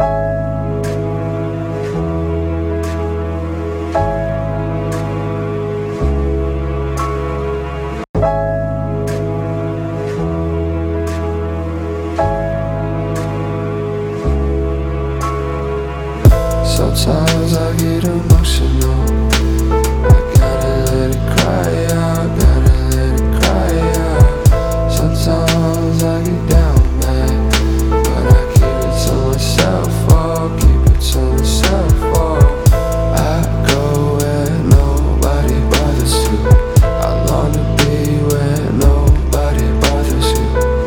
Sometimes I get emotional. I gotta let it cry out, gotta let it cry out. Sometimes I get down bad, but I keep it to myself, oh, keep it to myself, oh. I go where nobody bothers you. I long to be where nobody bothers you.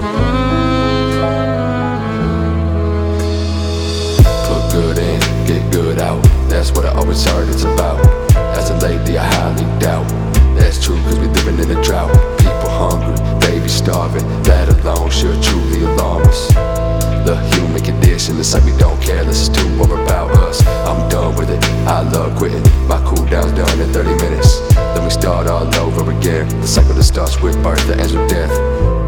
Put good in, get good out. That's what I always heard it's about. As of lately I highly doubt that's true, cause we living in a drought. People hungry, babies starving. That alone should truly alarm us. The human condition, it's like we don't care, this is too more about us. I'm done with it, I love quitting. My cooldown's done in 30 minutes. Then we start all over again. The cycle that starts with birth that ends with death.